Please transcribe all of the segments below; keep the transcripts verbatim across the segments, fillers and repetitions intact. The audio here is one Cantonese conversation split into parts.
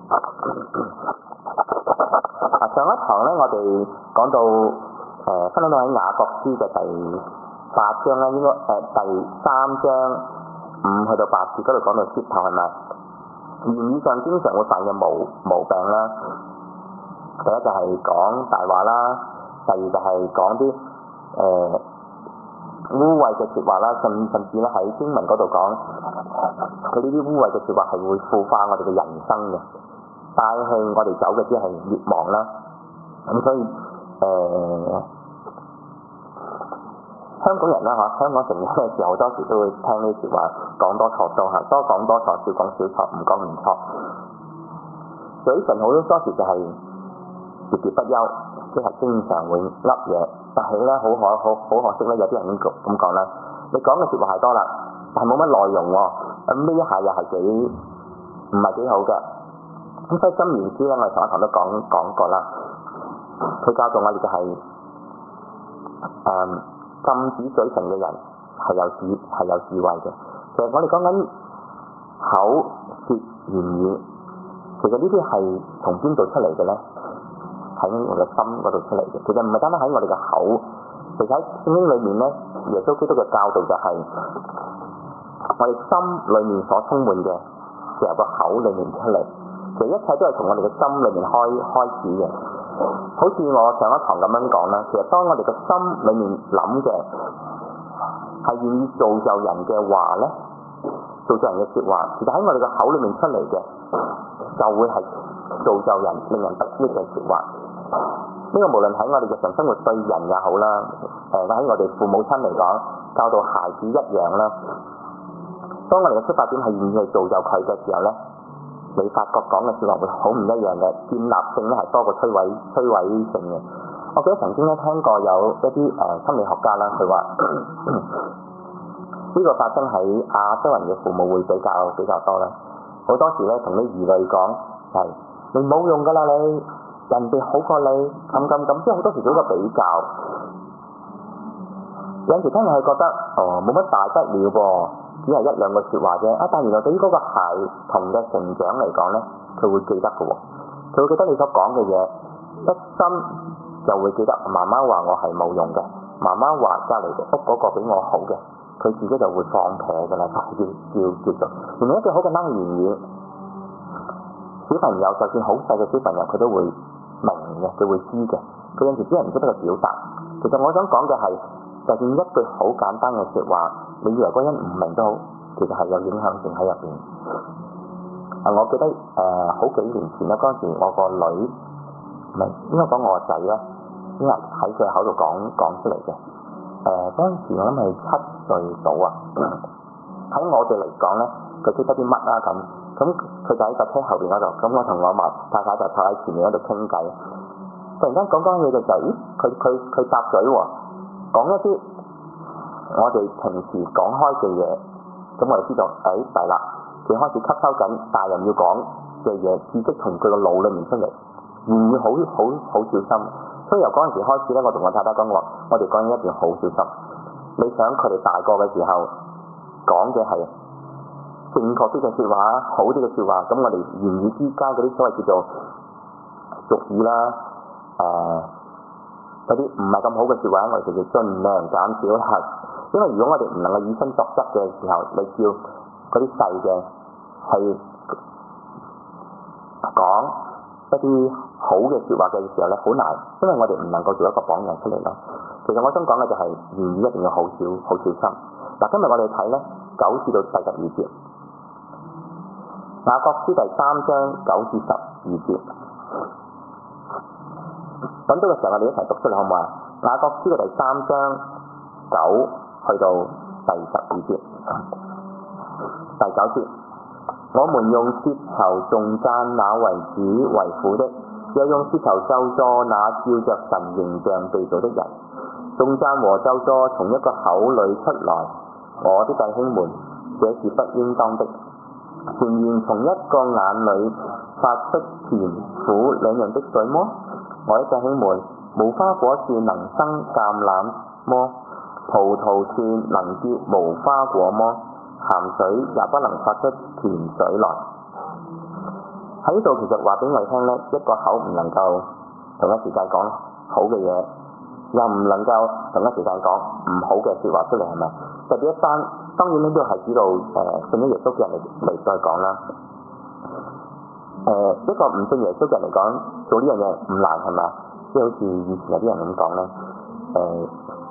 啊，上一堂咧，我哋講到誒、呃，分享到喺雅各書嘅第八章咧，應該誒、呃、第三章五去到八節嗰度講到舌頭係咪？言語上經常會犯嘅毛毛病啦。第一就係講大話啦，第二就係講啲誒污穢嘅説話啦，甚甚至咧喺經文嗰度講，佢呢啲污穢嘅説話係會腐化我哋嘅人生嘅，帶去我哋走嘅只係滅亡啦。咁所以誒、呃、香港人啦嚇，香港成日嘅時候好多時都會聽呢啲説話，講多錯多嚇，多講多錯，少講少錯，唔講唔錯。嘴唇好多多時就係喋喋不休，即係經常會噏嘢，但係咧好可好好可惜咧，有啲人咁咁講啦，你講嘅説話係多啦，但係冇乜內容喎，咁呢一下又係幾唔係幾好嘅。咁所以箴言書咧，我哋上一堂都講講過啦，佢教導我哋就係、是、誒、嗯、禁止嘴唇嘅人係有智係有智慧嘅。其實我哋講緊口舌言語，其實呢啲係從邊度出嚟嘅咧？喺我哋嘅心嗰度出嚟嘅。其實唔係單單喺我哋嘅口，其實喺聖經裏面咧，耶穌基督嘅教導就係、是、我哋心裏面所充滿嘅，就由個口裏面出嚟。其實一切都係從我哋嘅心裏面開開始嘅。好似我上一堂咁樣講啦，其實當我哋嘅心裏面諗嘅係願意造就人嘅話咧，造就人嘅説話，其實喺我哋嘅口裏面出嚟嘅，就會係造就人令人得益嘅説話。呢、這個無論喺我哋日常生活對人也好啦，誒喺我哋父母親嚟講，教導孩子一樣啦。當我哋嘅出發點係願意去造就佢嘅時候咧，你發覺講嘅説話會好唔一樣嘅，建立性咧係多過摧毀摧毀性嘅。我記得曾經咧聽過有一啲誒、呃、心理學家啦，佢話呢個發生喺亞洲人嘅父母會比較比較多啦。好多時咧同啲兒女講係你冇用㗎啦，你人哋好過你咁咁咁，即係好多時做個比較。有陣時聽落去覺得哦冇乜大不了噃，只係一兩個説話啫。啊，但原來對於嗰個孩童嘅成長嚟講咧，佢會記得嘅喎，佢會記得你所講嘅嘢，一心就會記得媽媽話我係冇用嘅，媽媽話隔離屋嗰個比我好嘅，佢自己就會放屁㗎啦，叫叫叫做。原來一句好簡單嘅言語，小朋友就算好細嘅小朋友，佢都會明嘅，佢會知嘅。佢有時只係唔識得去表達。其實我想講嘅係，就算一句好簡單嘅説話，你以為嗰個人唔明都好，其實係有影響性喺入邊。啊，我記得誒、呃、好幾年前咧，嗰陣時我個女，唔係應該講我個仔咧，因為喺佢口度講講出嚟嘅。誒嗰陣時我諗係七歲到啊，喺我哋嚟講咧，佢識得啲乜啊咁。咁佢就喺架車後邊嗰度，咁我同我媽太太就坐喺前面嗰度傾偈。突然間講講嘢嘅時候，咦？佢佢佢搭嘴喎，講一啲我哋平時講開嘅嘢，咁我哋知道，誒係啦，佢開始吸收緊大人要講嘅嘢，知識從佢個腦裡面出嚟，言語好好好小心。所以由嗰陣時開始咧，我同我太太講話，我哋講嘢一定要好小心。你想佢哋大個嘅時候講嘅係正確啲嘅説話，好啲嘅説話，咁我哋言語之間嗰啲所謂叫做俗語啦，誒嗰啲唔係咁好嘅説話，我哋就要盡量減少啦。因為如果我哋唔能夠以身作則嘅時候，你叫嗰啲細嘅去講一啲好嘅説話嘅時候咧，好難，因為我哋唔能夠做一個榜樣出嚟咯。其實我想講嘅就係言語一定要好小好小心。嗱，今日我哋睇咧九至到第十二節。雅各書第三章九至十二節，咁到嘅時候我哋一齊讀出嚟好唔好啊？雅各書嘅第三章九去到第十二節，第九節，我們用舌頭頌讚那為主為父的，又用舌頭咒詛那照着神形象被造的人。頌讚和咒詛從一個口裏出來，我的弟兄們，這是不應當的。泉源從一個眼裏發出甜苦兩樣的水麼？我的弟兄們，無花果樹能生橄欖麼？葡萄樹能結無花果麼？鹹水也不能發出甜水來。 喺呢度其實話俾我哋聽咧，一個口唔能夠同一時間講好嘅嘢，又唔能夠同一時間講唔好嘅説話出嚟，係咪？特別一班當然呢啲係指到誒信咗耶穌嘅人嚟嚟再講啦。誒、呃、一個唔信耶穌嘅人嚟講，做呢樣嘢唔難係嘛？即係好似以前有啲人咁講咧，誒、呃、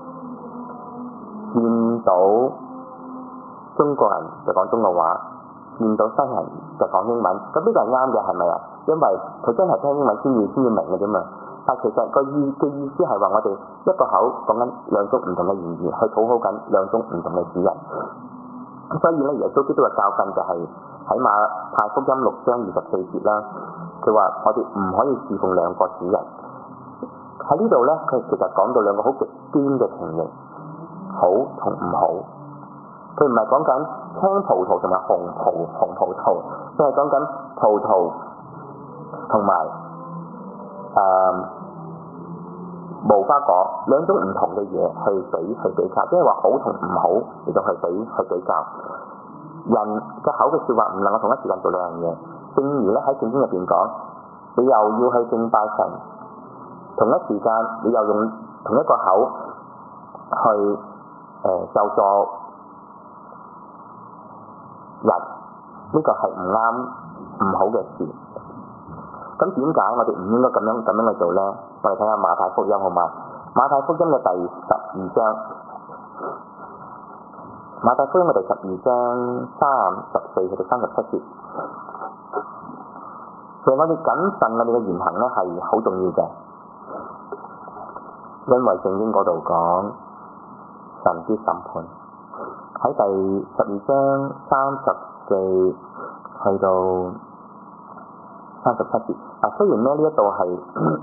見到中國人就講中國話，見到西人就講英文，咁呢個係啱嘅係咪啊？因為佢真係聽英文先至先至明嘅啫嘛。但其實個意嘅意思係話我哋一個口講緊兩種唔同嘅語言，去討好緊兩種唔同嘅主人。所以咧，耶穌基督嘅教訓就係喺馬太福音六章二十四節啦。佢話我哋唔可以侍奉兩個主人。喺呢度咧，佢其實講到兩個好極端嘅情形，好同唔好。佢唔係講緊青葡萄同埋紅葡紅葡萄，佢係講緊葡萄同埋誒無花果兩種唔同嘅嘢去比去比較，即係話好同唔好嚟到去比去比較。人嘅口嘅説話唔能夠同一時間做兩樣嘢。正如咧喺聖經入邊講，你又要去敬拜神，同一時間你又用同一個口去誒咒詛人，呢個係唔啱唔好嘅事。咁點解我哋唔應該咁樣咁樣去做咧？我哋睇下馬太福音好嘛？馬太福音嘅第十二章，馬太福音嘅第十二章三十四至三十七節。其實我哋謹慎我哋嘅言行咧係好重要嘅，因為聖經嗰度講神之審判。喺第十二章三十四去到三十七節。啊，雖然咧呢一度係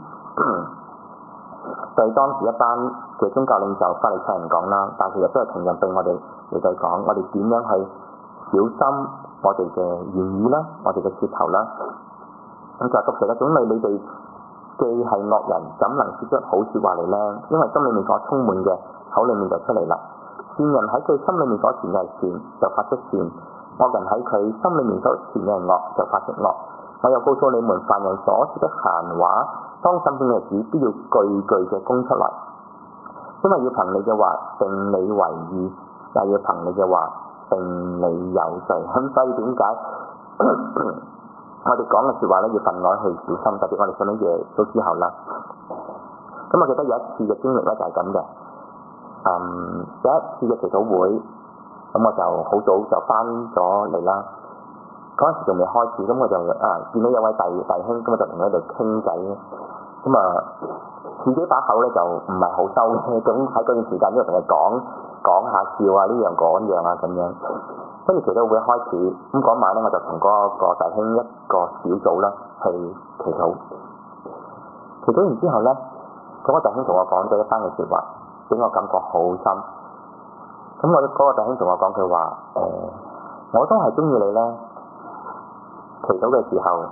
對當時一班嘅宗教領袖法利賽人講啦，但其實都係同樣對我哋嚟到講，我哋點樣去小心我哋嘅言語啦，我哋嘅舌頭啦。咁就讀成嘅種類，你哋既係惡人，怎能說出好説話嚟呢？因為心裏面所充滿嘅，口裏面就出嚟啦。善人喺佢心裏面所存嘅係善，就發出善；惡人喺佢心裏面所存嘅係惡，就發出惡。我又告訴你們，凡人所說的閒話，當審判嘅日子，必要句句嘅供出來，因為要憑你嘅話定你為義，又要憑你嘅話定你有罪。咁所以點解我哋講嘅説話咧，要分外去小心，特別我哋信咗耶穌之後啦。咁我記得有一次嘅經歷咧，就係咁嘅。嗯，有一次嘅祈禱會，咁我就好早就翻咗嚟啦。嗰陣時仲未開始，咁我就啊見到有位弟弟兄，咁我就同佢喺度傾偈。咁啊，自己把口咧就唔係好收嘅，咁喺嗰段時間，因為同佢講講下笑啊，呢樣嗰樣啊咁樣。跟住祈禱會開始，咁嗰晚咧我就同嗰個弟兄一個小組啦去祈禱。祈禱完之後咧，嗰、那個弟兄同我講咗一番嘅説話，俾我感覺好深。咁我嗰個弟兄同我講佢話：誒、呃，我都係中意你咧。祈禱嘅時候，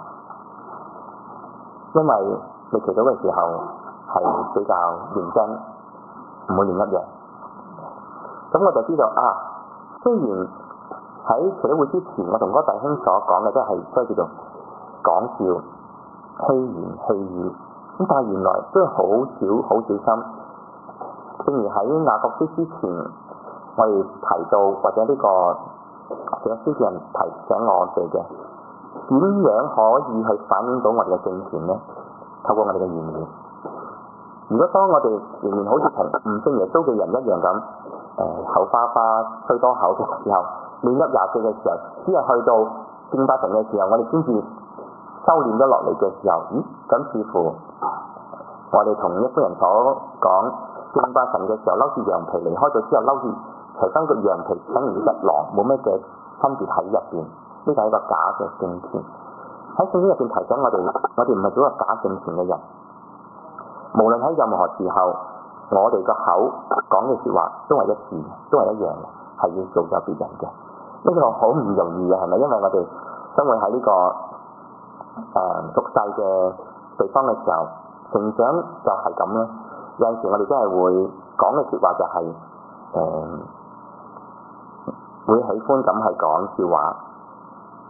因為你祈禱嘅時候係比較認真，唔會亂噏嘢。咁我就知道啊，雖然喺祈禱會之前，我同嗰個弟兄所講嘅都係都係叫做講笑、虛言虛語，咁但係原來都係好少好小心。正如喺雅各書之前，我哋提到或者呢、這個其他書嘅人提醒我哋嘅。點樣可以去反映到我哋嘅政權呢？透過我哋嘅言語。如果當我哋仍然好似同唔信耶穌嘅人一樣咁，誒、呃、口花花、吹多口嘅時候，亂噏廿四嘅時候，只係去到敬拜神嘅時候，我哋先至收斂咗落嚟嘅時候，咦？咁似乎我哋同一般人所講敬拜神嘅時候，嬲住羊皮離開咗之後，嬲住除翻個羊皮，等於隻狼，冇咩嘅分別喺入邊。呢個係一個假嘅政權。喺聖經入邊提醒我哋，我哋唔係做一個假政權嘅人。無論喺任何時候，我哋個口講嘅説話都係一致，都係一樣嘅，係要做咗別人嘅。呢個好唔容易嘅，係咪？因為我哋生活喺呢個誒俗世嘅地方嘅時候，成長就係咁啦。有陣時我哋真係會講嘅説話就係、是、誒、呃、會喜歡咁係講笑話。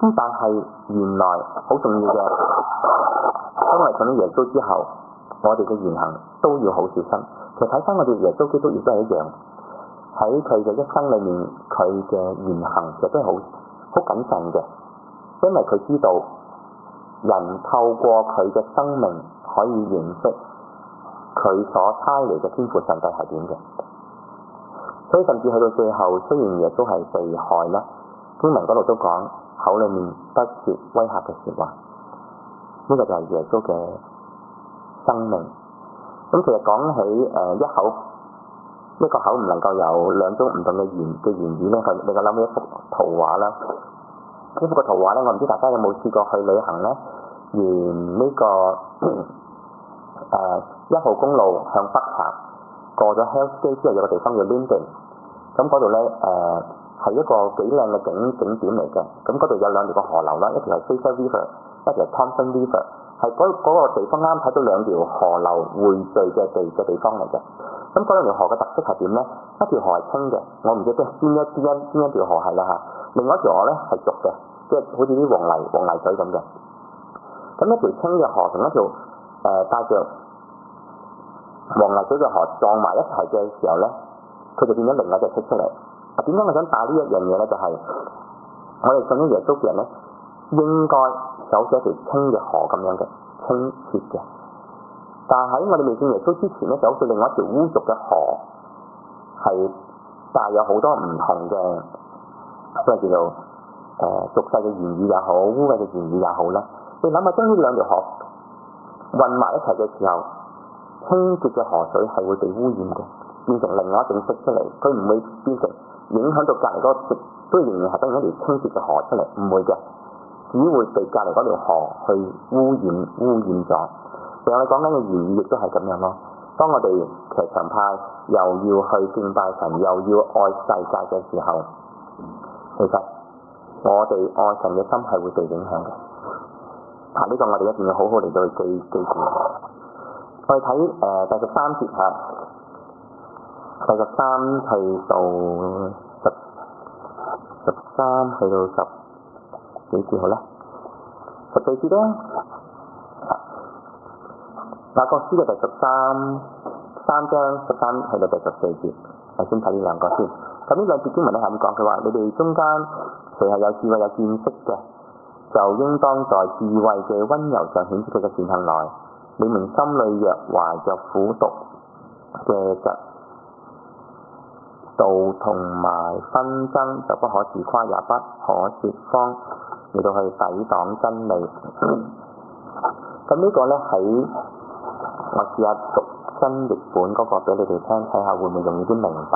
咁但係原來好重要嘅，當我哋信咗耶穌之後，我哋嘅言行都要好小心。其實睇翻我哋耶穌基督亦都係一樣，喺佢嘅一生裏面，佢嘅言行其實都係好好謹慎嘅，因為佢知道人透過佢嘅生命可以認識佢所差嚟嘅天父上帝係點嘅。所以甚至去到最後，雖然耶穌係被害啦，經文嗰度都講口裏面不說威嚇嘅說話，呢、這個就係耶穌嘅生命。咁其實講起誒、呃、一口一個口唔能夠有兩種唔同嘅言嘅言語咧，佢你個諗起一幅圖畫啦。呢幅個圖畫咧，我唔知大家有冇試過去旅行咧，沿呢、這個誒一、呃、號公路向北行，過咗 Hell's Gate 之後有個地方叫 Linden， 咁嗰度咧誒係一個幾靚嘅景景點嚟嘅。咁嗰度有兩條個河流啦，一條係 Fraser River， 一條係 Thompson River。係嗰嗰個地方啱睇到兩條河流匯聚嘅地嘅地方嚟嘅。咁嗰兩條河嘅特色係點咧？一條河係清嘅，我唔記得邊一邊一邊一條河係啦嚇。另外一條河咧係濁嘅，即係好似啲黃泥黃泥水咁嘅。咁一條清嘅河同一條誒帶著黃泥水嘅河撞埋一齊嘅時候咧，佢就變咗另一隻色出嚟。啊，點解我想帶呢一樣嘢咧？就係、是、我哋信咗耶穌嘅人咧，應該就好似一條清嘅河咁樣嘅清澈嘅，但係喺我哋未信耶穌之前咧，就好似另外一條污濁嘅河，係帶有好多唔同嘅，即係叫做誒俗世嘅言語也好，污穢嘅言語也好啦。你諗下，將呢兩條河混埋一齊嘅時候，清潔嘅河水係會被污染嘅，變成另外一種色出嚟。佢唔會變成影響到隔離嗰個色，都仍然係得一條清潔嘅河出嚟，唔會嘅。只會被隔離嗰條河去污染污染咗。仲有你講緊嘅言語亦都係咁樣咯。當我哋騎牆派又要去敬拜神，又要愛世界嘅時候，其實我哋愛神嘅心係會被影響嘅。啊，呢、這個我哋一定要好好嚟到去記記住。我哋睇誒第十三節嚇，第十三去到十十三去到十。幾節好咧？十四節啦。雅各書嘅第十三三章十三去到第十四節，我先睇呢兩個先。咁呢兩節經文咧係咁講，佢話：你哋中間誰係有智慧有見識嘅，就應當在智慧嘅溫柔上顯出佢嘅善行來。你們心裏若懷着苦毒嘅嫉妒同埋紛爭，就不可自誇，也不可説謊，嚟到去抵擋真理。咁呢個咧喺我試下讀新譯本嗰個俾你哋聽，睇下會唔會容易啲明白。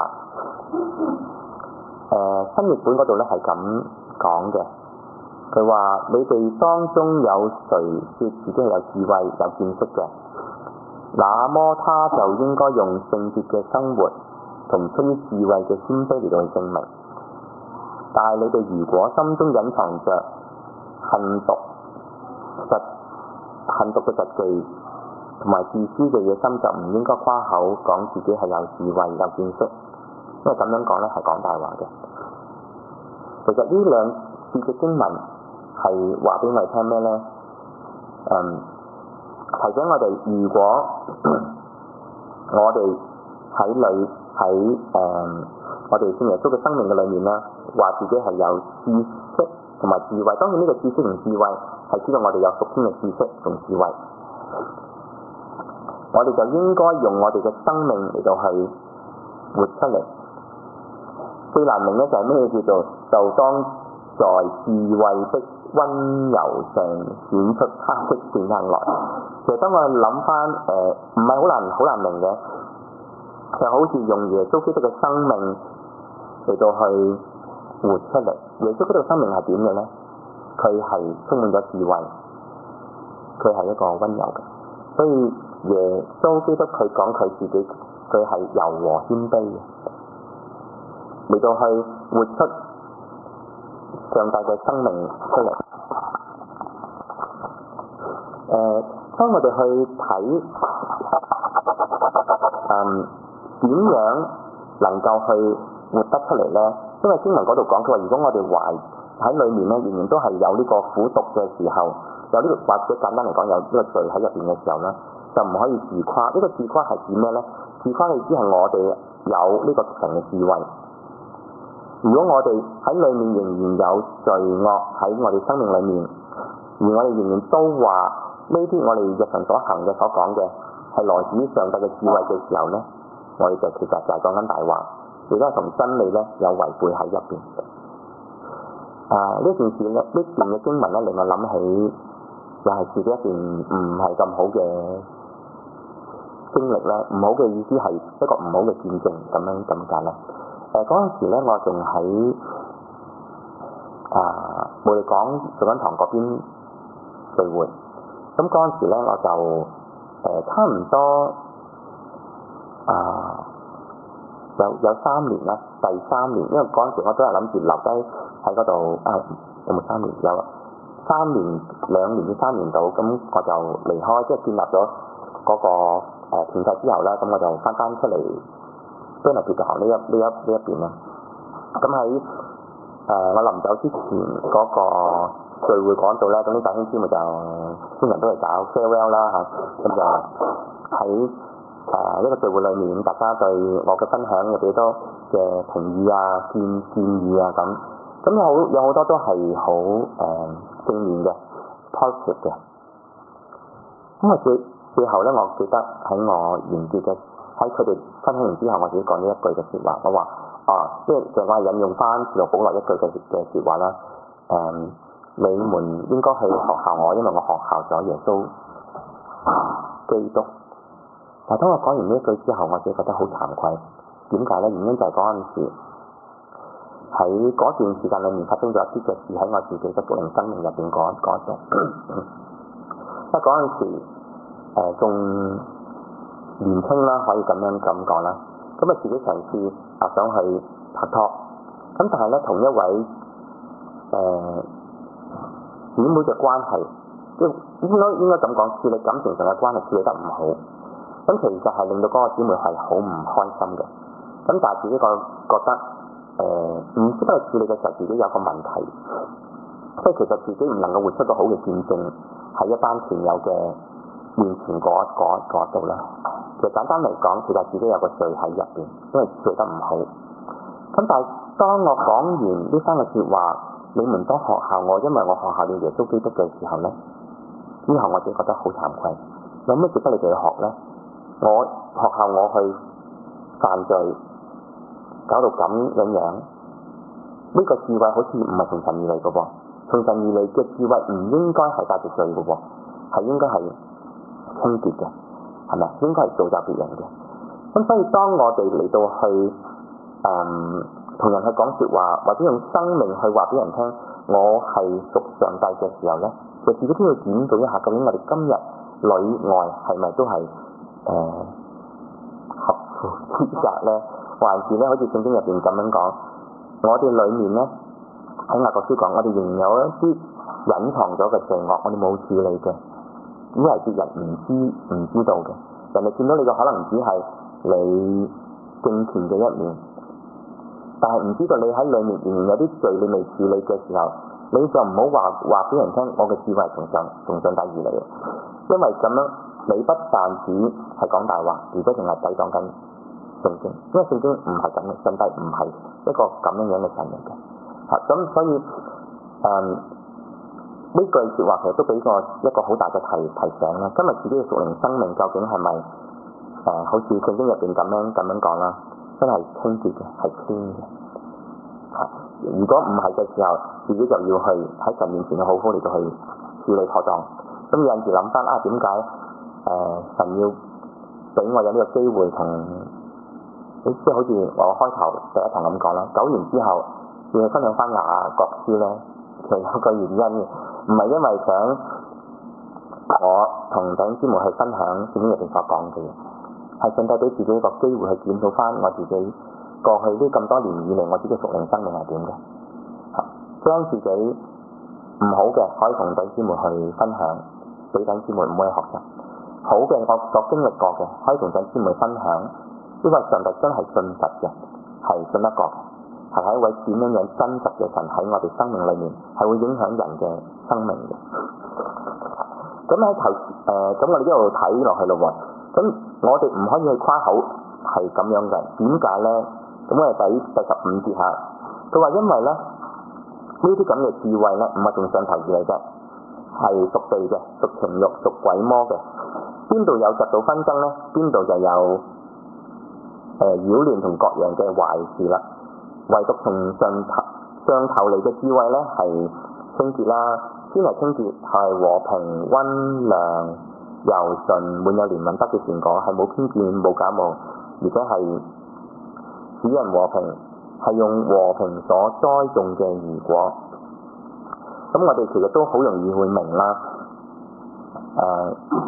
誒、呃，新譯本嗰度咧係咁講嘅，佢話：你哋當中有誰説自己係有智慧有見識嘅？那麼他就應該用聖潔嘅生活同出於智慧嘅謙卑嚟到去證明。但係你哋如果心中隱藏着恨毒、實恨毒嘅實際同埋自私嘅野心，就唔應該誇口講自己係有智慧有見識，因為咁樣講咧係講大話嘅。其實呢兩節嘅經文係話俾我哋聽咩咧？嗯，提醒我哋，如果我哋喺裏喺誒我哋信耶穌嘅生命嘅裏面咧，話自己係有知識同埋智慧。當然呢個知識同智慧係知道我哋有屬天嘅知識同智慧，我哋就應該用我哋嘅生命嚟到去活出嚟。最難明咧就係咩叫做就當在智慧的溫柔上顯出他的善行來。其實當我諗翻誒，唔係好難好難明嘅，就好似用耶穌基督嘅生命嚟到去活出嚟。耶穌基督嘅生命係點嘅咧？佢係充滿咗智慧，佢係一個溫柔嘅。所以耶穌基督佢講佢自己，佢係柔和謙卑嘅，嚟到去活出上帝嘅生命出嚟。誒、呃，當我哋去睇，嗯，點樣能夠去活得出嚟咧？因為經文嗰度講，佢話如果我哋懷喺裏面咧，仍然都係有呢個苦毒嘅時候，有呢、這個或者簡單嚟講有呢個罪喺入邊嘅時候咧，就唔可以自誇。呢、這個自誇係指咩咧？自誇嘅意思係我哋有呢個神嘅智慧。如果我哋喺裏面仍然有罪惡喺我哋生命裏面，而我哋仍然都話呢啲我哋日常所行嘅所講嘅係來自於上帝嘅智慧嘅時候咧，我哋就其實就係講緊大話，亦都係同真理咧有違背喺入邊。啊！呢件事咧，呢段嘅經文咧，令我諗起又係自己一段唔係咁好嘅經歷咧。唔好嘅意思係一個唔好嘅見證咁樣咁解咧。誒嗰陣時咧，我仲喺啊冇嚟講做緊堂嗰邊聚會。咁嗰陣時咧，我就誒、呃、差唔多啊有有三年啦，第三年，因為嗰陣時我都係諗住留低喺嗰度啊，有冇三年？有三年兩年至三年度，咁我就離開，即係建立咗嗰個誒團體之後咧，咁我就翻翻出嚟。都係別嘅行呢一呢一呢一邊啦。咁喺誒我臨走之前嗰個聚會講到咧，咁啲弟兄姊妹就通常都係搞 farewell 啦嚇，咁就喺誒呢個聚會裏面，大家對我嘅分享有幾多嘅同意啊、建建議啊咁，咁有好有好多都係好誒正面嘅 positive 嘅。咁啊最最後咧，我記得喺我完結嘅。喺佢哋分享完之後，我自己講咗一句嘅説話，我話啊，即係就我係引用翻使徒保羅一句嘅嘅説話啦。誒、嗯，你們應該去學校我，因為我學效咗耶穌基督。但係當我講完呢一句之後，我自己覺得好慚愧。點解咧？原因就係嗰陣時喺嗰段時間裏面發生咗一啲嘅事喺我自己嘅屬靈生命入邊嗰嗰度。因為嗰陣時誒仲年輕啦，可以咁樣咁講啦。咁啊，自己嘗試啊想去拍拖，咁但係咧同一位誒姊妹嘅關係，即係應該應該咁講，處理感情上嘅關係處理得唔好。咁其實係令到嗰個姊妹係好唔開心嘅。咁但係自己個覺得誒唔識得去處理嘅時候，自己有個問題，即係其實自己唔能夠活出個好嘅見證，喺一班團友嘅面前嗰嗰嗰度啦。其實簡單嚟講，其實自己有個罪喺入邊，因為做得唔好。咁但係當我講完呢三個説話，你們都學效我，因為我學效了耶穌基督嘅時候咧，之後我自己覺得好慚愧。有咩值得你哋去學咧？我學效我去犯罪，搞到咁樣樣，呢、這個智慧好似唔係從神而嚟嘅噃。從神而嚟嘅智慧唔應該係帶住罪嘅喎，係應該係清潔嘅。係咪？應該係造就別人嘅。咁所以當我哋嚟到去誒同、嗯、人去講説話，或者用生命去話俾人聽，我係屬上帝嘅時候咧，就自己都要檢討一下，究竟我哋今日裏外係咪都係誒、呃、合乎資格咧？還是咧好似聖經入邊咁樣講，我哋裏面咧喺雅各書講，我哋仍然有一啲隱藏咗嘅罪惡，我哋冇處理嘅。以為別人唔知唔知道嘅，人哋見到你嘅可能只係你敬虔嘅一面，但係唔知道你喺裏面仍然有啲罪你未處理嘅時候，你就唔好話話俾人聽，我嘅智慧係從上從上帝而嚟嘅，因為咁樣你不但止係講大話，而且仲係抵擋緊聖經，因為聖經唔係咁嘅，上帝唔係一個咁樣樣嘅神嚟嘅，嚇咁所以誒。嗯呢句説話其實都俾個一個好大嘅提提醒啦。今日自己嘅屬靈生命究竟係咪誒好似聖經入邊咁樣咁樣講啦？真係清潔嘅，係清嘅。嚇！如果唔係嘅時候，自己就要去喺神面前嘅好好嚟到去處理妥當。咁有陣時諗翻啊，點解誒神要俾我有呢個機會同你即係好似我開頭第一堂咁講啦，九年之後要去分享翻雅各書咧，其實有個原因嘅。唔係因為想我同弟兄姊妹去分享聖經入邊所講嘅嘢，係上帝俾自己一個機會去檢討翻我自己過去呢咁多年以嚟我自己屬靈生命係點嘅，將自己唔好嘅可以同弟兄姊妹去分享，俾弟兄姊妹唔可以學習；好嘅我所經歷過嘅可以同弟兄姊妹分享，因為上帝真係信實嘅，係信得過嘅。 係喺一位點樣樣真實嘅神喺我哋生命裏面，係會影響人嘅生命嘅。咁喺頭誒，咁我哋一路睇落去咯喎。咁我哋唔可以去誇口係咁樣嘅，點解咧？咁我哋睇第十五節下，佢話因為咧呢啲咁嘅智慧咧，唔係從上頭而嚟嘅，係屬地嘅，屬情慾、屬鬼魔嘅。邊度有嫉妒紛爭咧？邊度就有誒、呃、擾亂同各樣嘅壞事啦。唯獨從上頭上頭嚟嘅智慧咧，係清潔啦，先係清潔，係和平、溫良、柔順、滿有憐憫、得嘅善果，係冇偏見、冇假冒，而且係使人和平，係用和平所栽種嘅義果。咁我哋其實都好容易會明啦。誒、呃，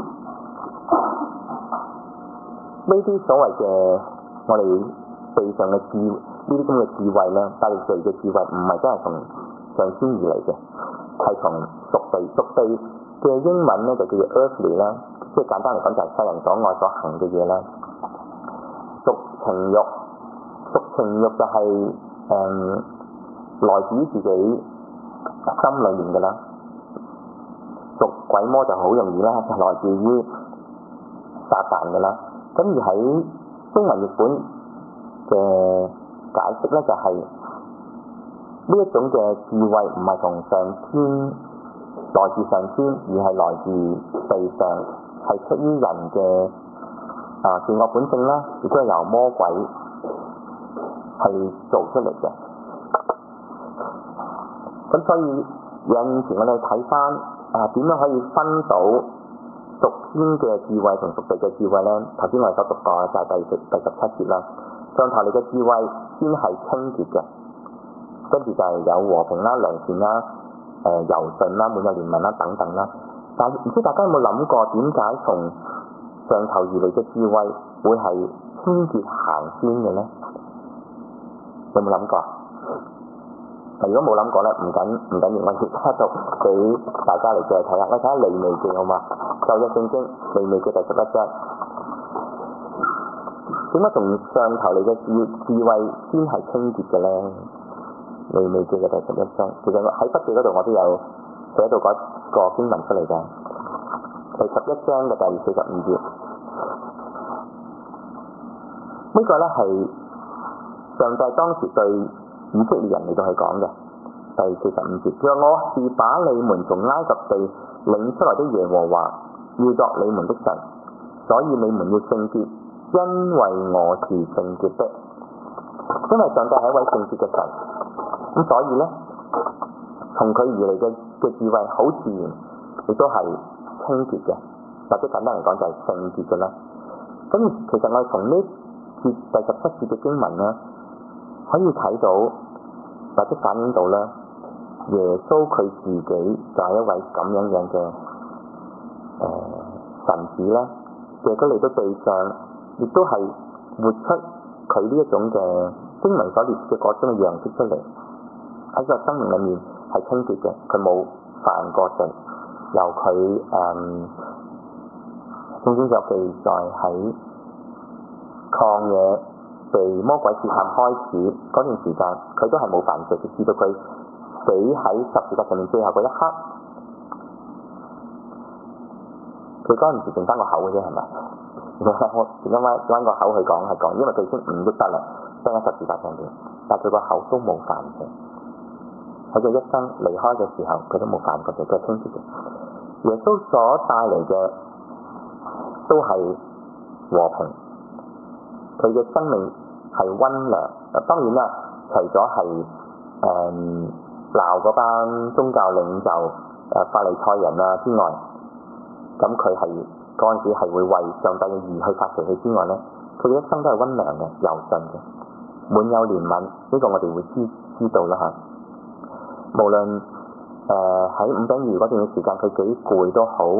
呢啲所謂嘅我哋地上嘅智呢啲咁嘅智慧咧，帶嚟地嘅智慧，唔係真係從上天而嚟嘅，係從屬地。屬地嘅英文咧就叫做 earthly 啦，即係簡單嚟講就係世人所愛所行嘅嘢啦。屬情慾，屬情慾就係、是、誒、嗯、來自於自己心裏面嘅啦。屬鬼魔就好容易啦，就來自於撒旦嘅啦。咁而喺中文譯本嘅解釋咧，就係呢一種嘅智慧唔係從上天來自上天，而係來自地上，係出於人嘅啊善惡本性啦，亦都係由魔鬼係做出嚟嘅。咁所以有陣時我哋睇翻啊點樣可以分到屬天嘅智慧同屬地嘅智慧咧？頭先我哋所讀過就係第十第十七節啦。上頭嚟嘅智慧先係清潔嘅，跟住就係有和平啦、良善啦、誒、呃、柔順啦、滿有憐憫啦等等啦。但唔知大家有冇諗過點解從上頭而嚟嘅智慧會係清潔行先嘅咧？有冇諗過？如果冇諗過咧，唔緊唔緊要，我而家就俾大家嚟再睇下。我睇下利未記好嘛？舊約聖經利未記第十一章。點解從上頭嚟嘅智智慧先係清潔嘅咧？利未記嘅第十一章，其實喺筆記嗰度我都有寫到嗰個經文出嚟嘅。第十一章嘅第四十五節，這個、呢個咧係上帝當時對以色列人嚟到去講嘅。第四十五節，佢話我是把你們從埃及地領出來的耶和華，要作你們的神，所以你們要聖潔。因為我是聖潔的，因為上帝係一位聖潔嘅神，咁所以咧，從佢而嚟嘅嘅智慧好自然，亦都係清潔嘅，或者簡單嚟講就係聖潔嘅啦。咁其實我哋從呢節第十七節嘅經文咧，可以睇到或者反映到咧，耶穌佢自己就係一位咁樣樣嘅誒、呃、神子啦。耶穌嚟到地上，亦都係活出佢呢一種嘅經文所列嘅嗰種嘅樣式出嚟，喺個生命裏面係清潔嘅，佢冇犯過罪。由佢誒聖經有記載喺曠野被魔鬼試探開始嗰段時間，佢都係冇犯罪，直至到佢死喺十字架上面最後嗰一刻，佢嗰陣時剩翻個口嘅啫，係咪？我而家彎彎個口去講係講，因為佢已經唔喐得啦，將喺十字架上邊，但佢個口都冇犯罪。喺佢一生離開嘅時候，佢都冇犯過罪，佢係清潔嘅。耶穌所帶嚟嘅都係和平，佢嘅生命係溫良。當然啦，除咗係誒鬧嗰班宗教領袖誒法利賽人啊之外，咁佢係。嗰陣時係會為上帝嘅義去發脾氣之外咧，佢嘅一生都係溫良嘅、柔順嘅、滿有憐憫。呢、這個我哋會知知道啦嚇。無論誒喺五餅二魚嗰段時間，佢幾攰都好，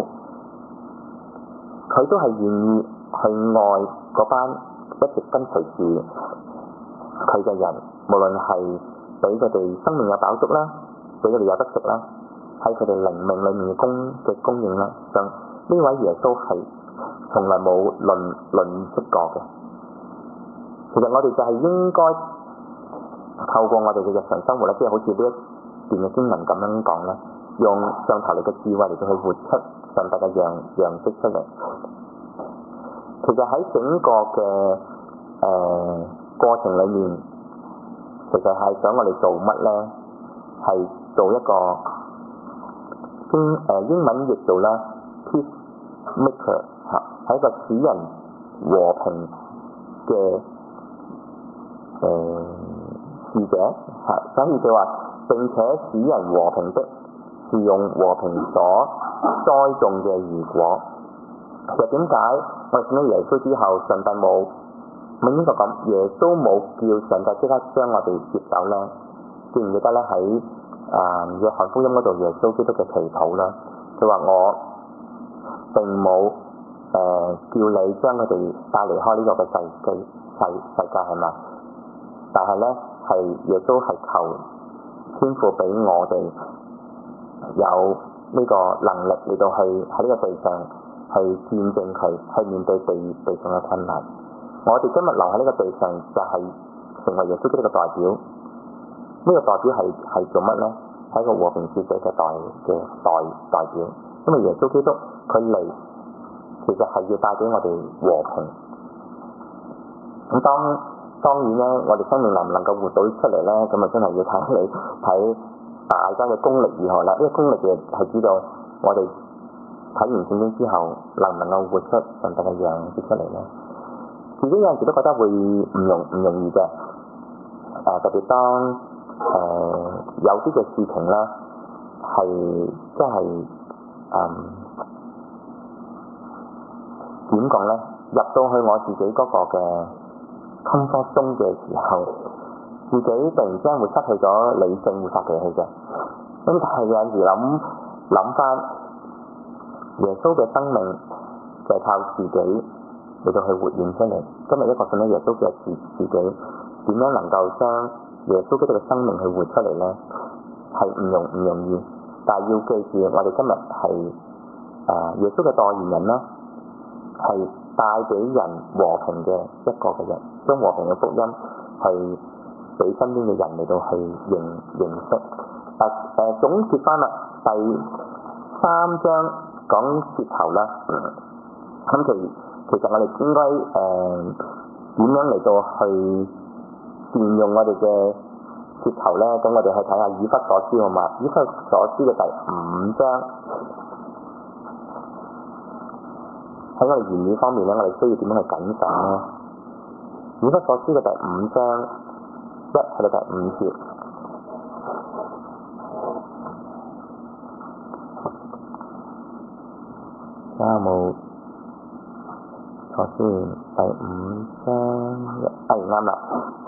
佢都係願意去愛嗰班一直跟隨住佢嘅人。無論係俾佢哋生命有飽足啦，俾佢哋有得食啦，喺佢哋靈命裡面嘅供嘅供應啦，上。呢位耶穌係從來冇吝吝嗇過嘅。其實我哋就係應該透過我哋嘅日常生活咧，即係好似呢一段嘅經文咁樣講咧，用上頭嚟嘅智慧嚟到去活出上帝嘅樣樣式出嚟。其實喺整個嘅誒、呃、過程裏面，其實係想我哋做乜咧？係做一個英誒、呃、英文譯做啦 peace maker 嚇，係一個使人和平嘅誒使者嚇。所以佢話並且使人和平的，是用和平所栽種嘅義果。其實點解我哋見到耶穌之後，上帝冇咪應該講耶穌冇叫上帝即刻將我哋接走咧？記唔記得咧？喺啊約翰福音嗰度，耶穌基督嘅祈禱啦，佢話我並冇誒、呃、叫你將佢哋帶離開呢個嘅世界世世界係嘛？但係咧係耶穌係求天父俾我哋有呢個能力嚟到去喺呢個地上去見證佢，去面對地地上嘅困難。我哋今日留喺呢個地上就係成為耶穌基督嘅代表。呢、這個代表係係做乜咧？係一個和平使者嘅代嘅代代表。因為耶穌基督佢嚟其實係要帶俾我哋和平。咁當當然咧，我哋生命能唔能夠活到出嚟咧？咁啊真係要睇你睇大家嘅功力如何啦。呢個功力嘅係知道我哋睇完聖經之後，能唔能夠活出上帝嘅樣子出嚟咧？自己有陣時都覺得會唔容唔容易嘅。誒、呃、特別當誒、呃、有啲嘅事情咧係即係誒點講咧？入到去我自己嗰個嘅comfort zone嘅時候，自己突然之間會失去咗理性，會發脾氣嘅。咁但係有陣時諗諗翻耶穌嘅生命就係靠自己嚟到去活現出嚟。今日一個信咗耶穌嘅自自己點樣能夠將耶穌基督嘅生命去活出嚟咧？係唔容唔容易，但係要記住，我哋今日係誒耶穌嘅代言人啦，係帶俾人和平嘅一個嘅人，將和平嘅福音係俾身邊嘅人嚟到去認認識。誒、呃、誒、呃、總結翻啦，第三章講舌頭啦。咁、嗯、其其實我哋應該誒點樣嚟到去善用我哋嘅舌頭咧？咁我哋去睇下以弗所書好嘛？以弗所書嘅第五章。喺我哋言語方面咧，我哋需要點樣去謹慎咧？以弗所書嘅第五章一去到第五節，有冇錯先？第五章一，係啱啦。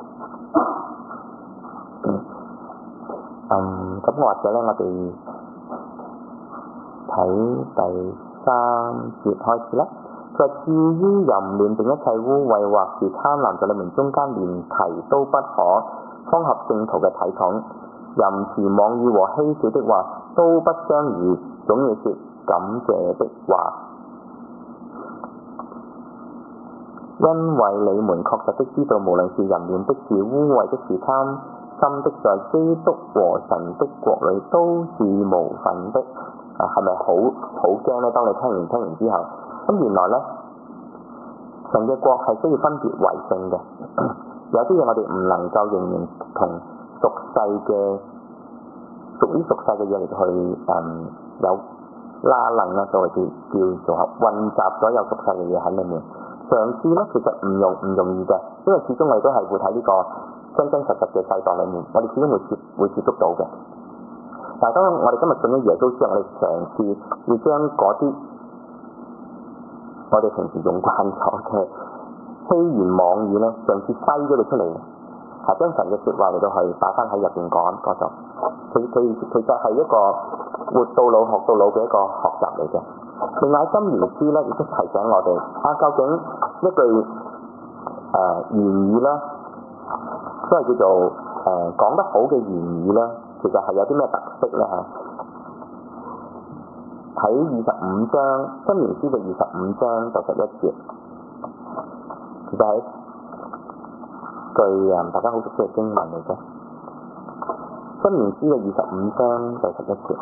嗯，咁或者咧，我哋睇第三節開始啦。就至於淫亂並一切污穢或是貪婪，在你們中間連提都不可，方合聖徒嘅體統。淫詞妄語和戲笑的話都不相宜，總要說感謝的話。因為你們確實的知道，無論是淫亂的是污穢的是貪心的，在基督和神的國裏都是無份的。啊，係咪好好驚咧？當你聽完聽完之後，咁原來咧，神嘅國係需要分別為聖嘅。有啲嘢我哋唔能夠仍然同俗世嘅屬於俗世嘅嘢嚟去誒、嗯、有拉楞啦，所謂叫叫做混雜咗有俗世嘅嘢喺裏面。嘗試咧，其實唔容唔容易嘅，因為始終我哋都係會喺呢個真真實實嘅世代裏面，我哋始終會接會接觸到嘅。但係當我哋今日信咗耶穌之後，我哋嘗試要將嗰啲我哋平時用慣咗嘅欺言妄語咧，嘗試篩咗佢出嚟，係將神嘅説話嚟到係擺翻喺入邊講嗰度。佢佢其實係一個活到老學到老嘅一個學習嚟嘅。另外喺箴言書咧，亦都提醒我哋啊，究竟一句誒、呃、言語咧，即係叫做誒、呃、講得好嘅言語咧，其實係有啲咩特色咧嚇？喺二十五章箴言書嘅二十五章第十一節，其實係句誒大家好熟悉嘅經文嚟嘅。 箴言書嘅二十五章第十一節，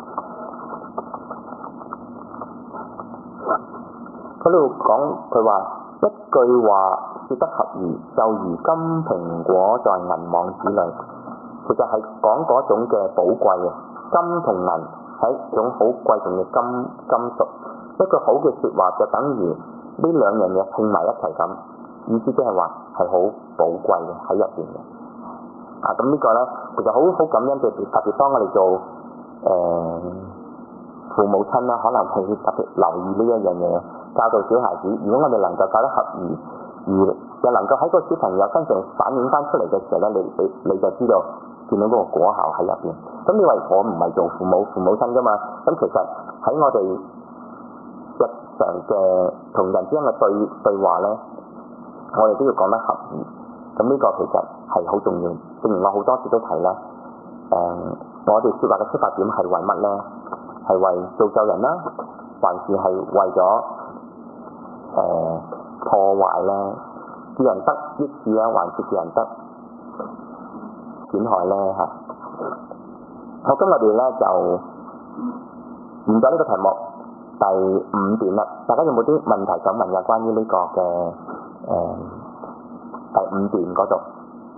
嗰度講佢話一句話說得合宜，就如金蘋果在銀網子裏。其實係講嗰種嘅寶貴啊，金同銀係一種好貴重嘅金金屬。一句好嘅說話就等於呢兩樣嘢拼埋一齊咁，意思即係話係好寶貴嘅喺入邊嘅。啊，咁呢個咧其實好好感恩嘅，特別當我哋做誒、呃、父母親啦，可能係要特別留意呢一樣嘢，教導小孩子。如果我哋能夠教得合宜，而又能夠喺個小朋友身上反映翻出嚟嘅時候咧，你你你就知道見到嗰個果效喺入邊。咁你話我唔係做父母父母親噶嘛？咁其實喺我哋日常嘅同人之間嘅對對話咧，我哋都要講得合宜。咁呢個其實係好重要。正如我好多次都提啦，誒、呃，我哋説話嘅出發點係為乜咧？係為造就人啦，還是係為咗誒、呃、破壞咧？叫人得益處啊，還是叫人得損害咧？嚇！好，今日我哋咧就完咗呢個題目第五段啦。大家有冇啲問題想問嘅？關於呢個嘅誒、呃、第五段嗰度？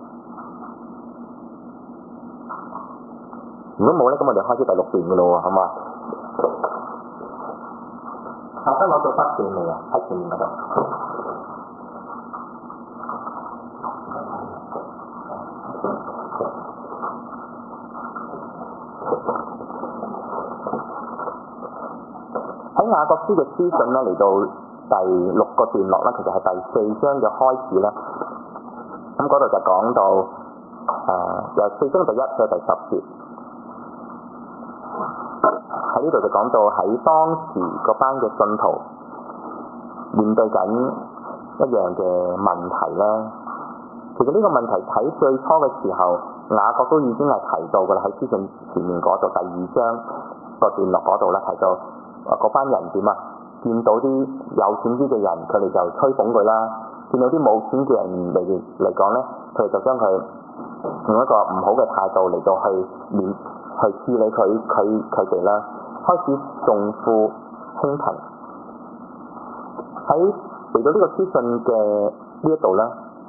如果冇咧，咁我哋開始第六段嘅咯喎，好嘛？大家攞到筆記未啊？喺前面嗰度。喺雅各書嘅書信咧，嚟到第六個段落啦，其實係第四章嘅開始啦。咁嗰度就講到誒、呃、由四章第一到第十節。喺呢度就講到喺當時嗰班嘅信徒面對緊一樣嘅問題啦。其實呢個問題喺最初嘅時候，雅各都已經係提到㗎啦。喺書信前面嗰度第二章個段落嗰度咧，提到啊嗰班人點啊，見到啲有錢啲嘅人，佢哋就吹捧佢啦；見到啲冇錢嘅人嚟嚟講咧，佢哋就將佢用一個唔好嘅態度嚟到去面去處理佢佢佢哋啦。開始重富輕貧。喺嚟到呢個書信嘅呢一度咧，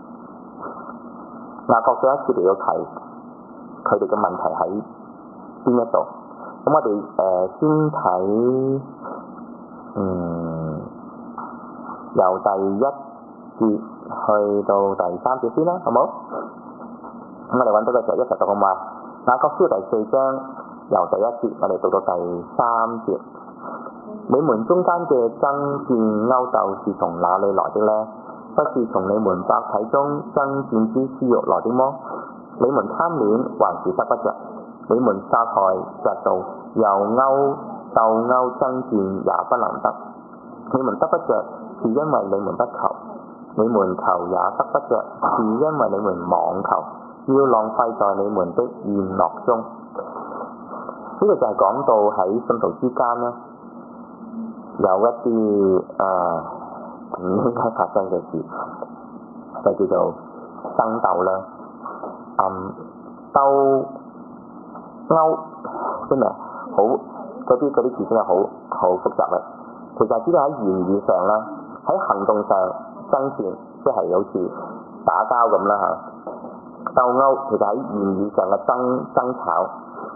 雅各再一次嚟到提佢哋嘅問題喺邊一度。咁我哋誒、呃、先睇嗯由第一節去到第三節先啦，好冇？咁我哋揾到嘅時候一齊讀好嘛？雅各書第四章。由第一節我哋讀到第三節，你們中間嘅爭戰勾鬥是從哪裏來的呢？不是從你們百體中爭戰之私欲來的麼？你們貪戀還是得不着？你們殺害嫉妒又勾鬥勾爭戰也不能得。你們得不着是因為你們不求，你們求也得不着是因為你們妄求，要浪費在你們的宴樂中。呢個就係講到喺信徒之間咧，有一啲誒唔應該發生嘅事，就叫做爭鬥啦。嗯，鬥勾真係好嗰啲嗰啲字真係好好複雜嘅。其實知道喺言語上啦，喺行動上爭戰，即係好似打交咁啦嚇。鬥勾其實喺言語上嘅爭爭吵。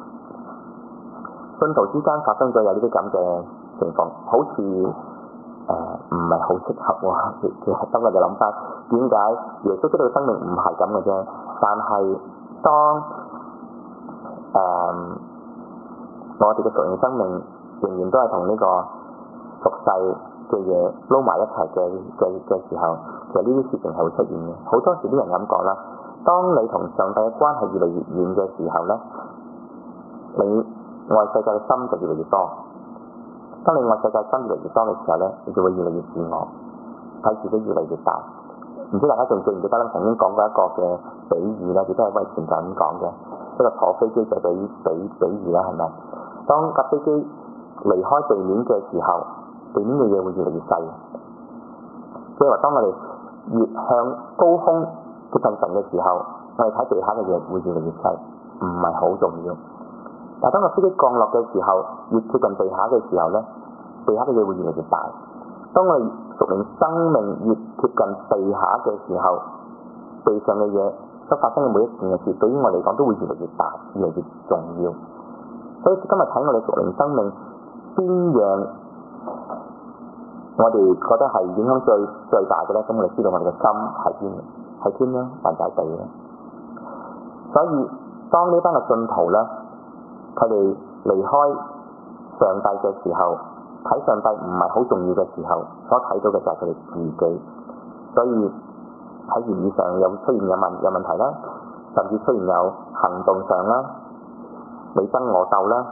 信徒之間發生咗有呢啲咁嘅情況，好似誒唔係好適合喎。其實當我哋諗翻，點解耶穌基督嘅生命唔係咁嘅啫？但係當誒、呃、我哋嘅屬靈生命仍然都係同呢個俗世嘅嘢撈埋一齊嘅嘅嘅時候，其實呢啲事情係會出現嘅。好多時啲人咁講啦，當你同上帝嘅關係越嚟越遠嘅時候咧，你愛世界嘅心就越嚟越多。當你愛世界嘅心越嚟越多嘅時候咧，你就會越嚟越自我，睇自己越嚟越大。唔知大家仲記唔記得咧？曾經講過一個嘅比喻咧，亦都係威權長咁講嘅，一個坐飛機就比比比喻啦，係咪？當架飛機離開地面嘅時候，地面嘅嘢會越嚟越細。即係話，當我哋越向高空接近神嘅時候，我哋睇地下嘅嘢會越嚟越細。 唔係好重要。但係當個飛機降落嘅時候，越接近地下嘅時候咧，地下嘅嘢會越嚟越大。當我哋屬靈生命越貼近地下嘅時候，地上嘅嘢所發生嘅每一件嘅事，對於我嚟講都會越嚟越大，越嚟越重要。所以今日睇我哋屬靈生命邊樣，我哋覺得係影響最最大嘅咧，咁我哋知道我哋嘅心係邊，係天啦，還是地咧？所以當呢班嘅信徒咧，佢哋離開上帝嘅時候，睇上帝唔係好重要嘅時候，所睇到嘅就係佢哋自己。所以喺言語上有出現有問有問題啦，甚至出現有行動上啦，你爭我鬥啦，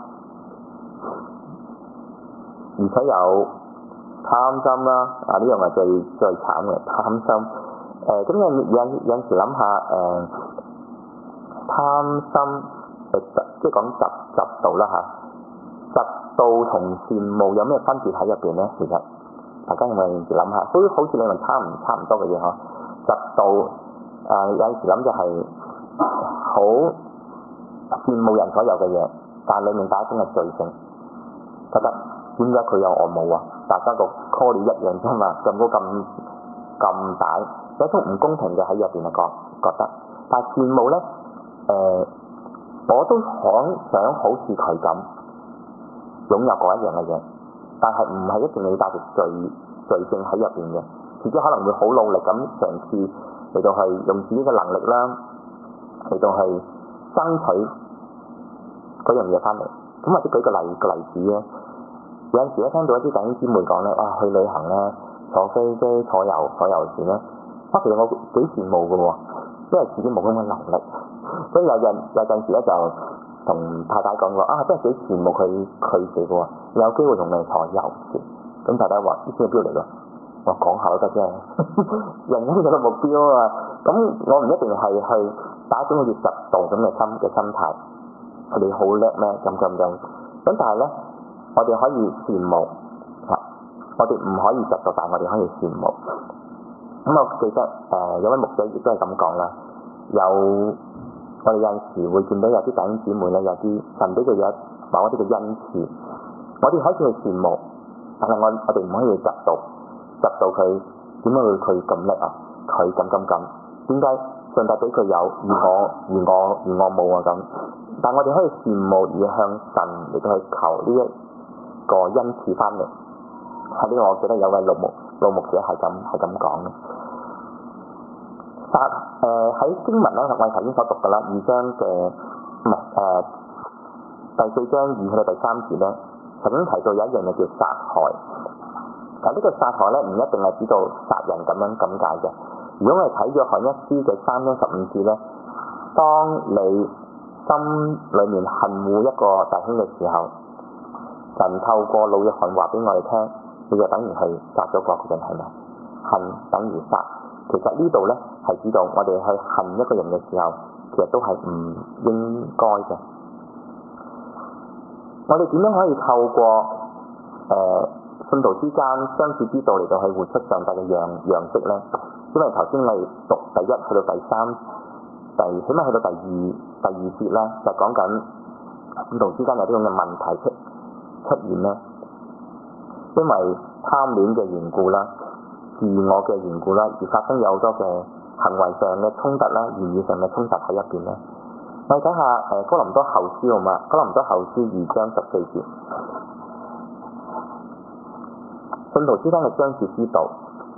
而且有貪心啦，啊呢樣係最最慘嘅貪心。誒咁有有有時諗下誒貪心誒即係講嫉嫉妒啦嚇，嫉妒同羨慕有咩分別喺入邊咧？其實大家有冇有時諗下？都好似你話差唔差唔多嘅嘢嗬。嫉妒誒有時諗就係好羨慕人所有嘅嘢，但係裡面帶一種嘅罪性，覺得點解佢有我冇啊？大家個 call 一樣啫嘛，咁高咁咁大，有一種唔公平嘅喺入邊嘅覺覺得。但係羨慕咧，誒、呃、我都想想好似佢咁擁有嗰一樣嘅嘢，但係唔係一定要帶住罪罪性喺入邊嘅，自己可能會好努力咁嘗試嚟到去用自己嘅能力啦，嚟到去爭取嗰樣嘢翻嚟。咁或者舉個例個例子咧。有陣時咧聽到一啲弟兄姊妹講咧，哇去旅行咧坐飛機坐遊坐遊船咧，啊其實我幾羨慕嘅喎，因為自己冇咁嘅能力，所以有陣有陣時咧就同太太講過，啊真係幾羨慕佢佢哋嘅喎，有機會同你坐遊船。咁太太話：呢啲係邊度嚟㗎？我講下都得啫，人生有個目標啊嘛。咁我唔一定係去打一種好似嫉妒咁嘅心嘅心態，佢哋好叻咩？咁咁咁。咁但係咧。我哋可以羨慕，嚇！我哋唔可以嫉妒，但係我哋可以羨慕。咁我記得誒、呃、有位牧者亦都係咁講啦。有我哋有陣時會見到有啲弟兄姊妹咧，有啲神俾佢有某一啲嘅恩賜，我哋可以去羨慕，但係我我哋唔可以去嫉妒，嫉妒佢點解會佢咁叻啊？佢咁咁咁，點解上帝俾佢有而我而我而我冇啊咁？但係我哋可以羨慕而向神嚟到去求呢一個恩賜翻嚟，係呢個我記得有位老牧老牧者係咁係咁講嘅。殺誒喺經文咧，我哋頭先所讀嘅啦，二章嘅唔係誒第四章二去到第三節咧，曾經提到有一樣嘢叫殺害。但係呢個殺害咧，唔一定係指到殺人咁樣咁解嘅。如果我哋睇約翰一書嘅三章十五節咧，當你心裡面恨惡一個弟兄嘅時候，神透過老約翰話俾我哋聽，你就等於係殺咗嗰個人，係咪？恨等於殺。其實呢度咧係指到我哋去恨一個人嘅時候，其實都係唔應該嘅。我哋點樣可以透過誒、呃、信徒之間相處之道嚟到去活出上帝嘅樣樣式咧？因為頭先我哋讀第一去到第三，第起碼去到第二第二節啦，就講緊信徒之間有啲咁嘅問題出出現咧，因為貪戀嘅緣故啦、自我嘅緣故啦，而發生有好多嘅行為上嘅衝突啦、言語上嘅衝突喺入邊咧。我哋睇下誒哥林多後書好嘛？哥林多後書二章十四節，信徒之間嘅相處之道。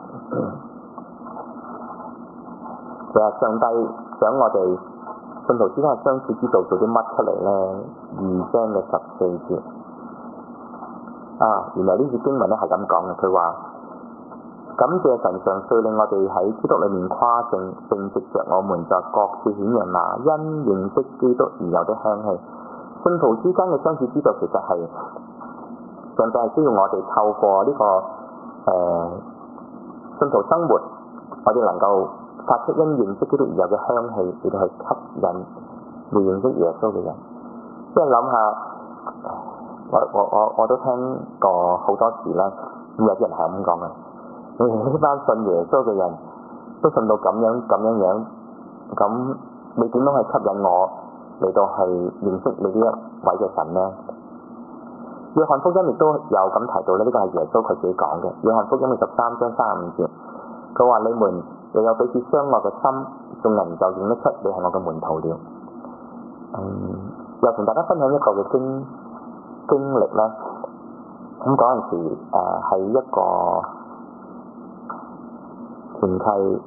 其實上帝想我哋信徒之間嘅相處之道做啲乜出嚟咧？二章嘅十四節啊，原來呢節經文咧係咁講嘅。佢話感謝神常垂令我哋喺基督裏面誇勝，並藉着我們在各處顯揚那因認識基督而有的香氣。信徒之間嘅相處之道，其實係上帝係需要我哋透過呢、這個誒、呃、信徒生活，我哋能夠發出因認識基督而有嘅香氣，嚟到去吸引未認識耶穌嘅人。即係諗下，我我我我都聽過好多時啦，咁有啲人係咁講嘅。你哋呢班信耶穌嘅人都信到咁樣咁樣樣，咁你點樣去吸引我嚟到去認識你呢一位嘅神呢？約翰福音亦都有咁提到呢，呢個係耶穌佢自己講嘅。約翰福音嘅十三章三十五節，佢話：你們又有彼此相愛嘅心，眾人就認得出你係我嘅門徒了。嗯，又同大家分享一個嘅經經歷啦。咁嗰陣時誒喺、呃、一個團契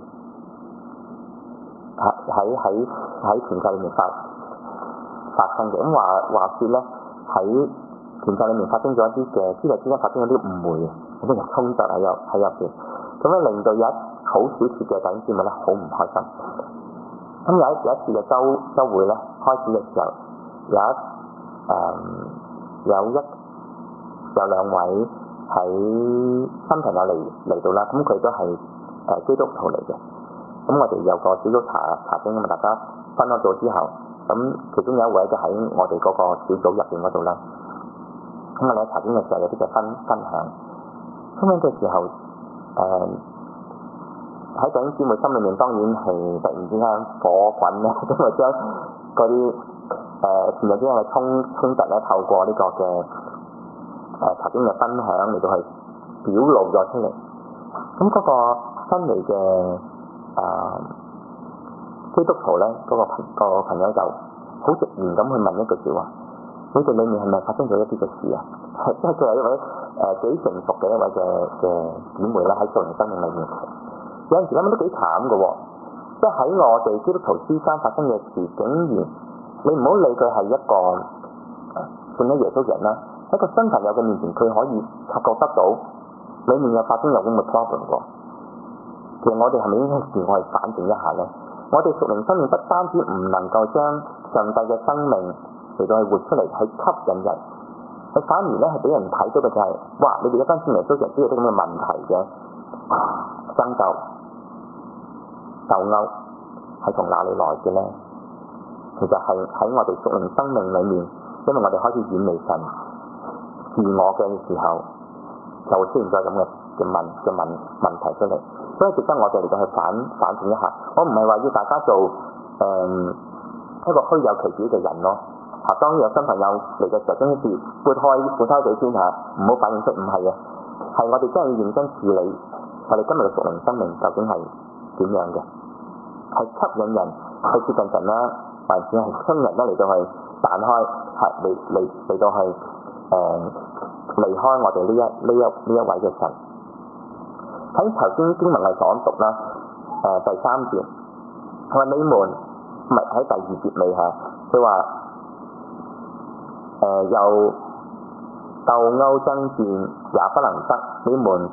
喺喺喺喺團契裏面發發生嘅。咁話話説咧，喺團契裏面發生咗一啲嘅師弟之間發生咗啲誤會嘅，咁就衝突喺入喺入邊，咁咧令到有一好少數嘅弟兄姊妹咧好唔開心。咁有一有一次嘅週週會咧開始嘅時候，有一誒、呃、有一有兩位喺新朋友嚟嚟到啦，咁佢都係誒基督徒嚟嘅。咁我哋有個小組查查經咁啊，大家分開咗之後，咁其中有一位就喺我哋嗰個小組入邊嗰度啦。咁我哋喺查經嘅時候有啲嘅分分享，咁樣嘅時候，誒喺弟兄姊妹心裏面當然係突然之間火滾咧，因為將嗰啲誒前日之間嘅衝衝突咧，透過呢個嘅誒查經嘅分享嚟到去表露咗出嚟。咁嗰個新嚟嘅誒基督徒咧，嗰、嗰個朋、嗰個朋友就好直言咁去問一句説話：你哋裡面係咪發生咗一啲嘅事啊？即係佢係一位誒幾、呃、成熟嘅一位嘅嘅姊妹啦，喺個人生命裏面，有陣時諗都幾慘嘅喎。即係喺我哋基督徒之間發生嘅事，竟然你唔好理佢係一個信咗耶穌嘅人啦，喺個新朋友嘅面前，佢可以察覺得到裡面又發生有咁嘅 problem 喎。其實我哋係咪應該自我去反省一下咧？我哋屬靈生命不單止唔能夠將上帝嘅生命嚟到去活出嚟，去吸引人。佢反而咧係俾人睇到嘅就係、是，哇！你哋一班信耶穌人都有啲咁嘅問題嘅爭鬥、鬥毆，係從哪裡來嘅咧？其實係喺我哋屬靈生命裏面，因為我哋開始遠離神、自我嘅時候，就會出現咗咁嘅嘅問嘅問問題出嚟。所以值得我哋嚟到去反反省一下。我唔係話要大家做誒、嗯、一個虛有其表嘅人咯。嚇，當然有新朋友嚟嘅時候，真係撥開撥開嘴先嚇，唔好反應出唔係嘅，係我哋真係要認真處理我哋今日嘅屬靈生命究竟係點樣嘅，係吸引人去接近神啦，還是係親人咧嚟到去彈開，係嚟嚟嚟到去誒、呃、離開我哋呢一呢一呢一位嘅神。喺頭先經文係所讀啦，誒、呃、第三節，佢話你們唔係喺第二節尾嚇，佢話。誒、呃、又鬥毆爭戰也不能得，你們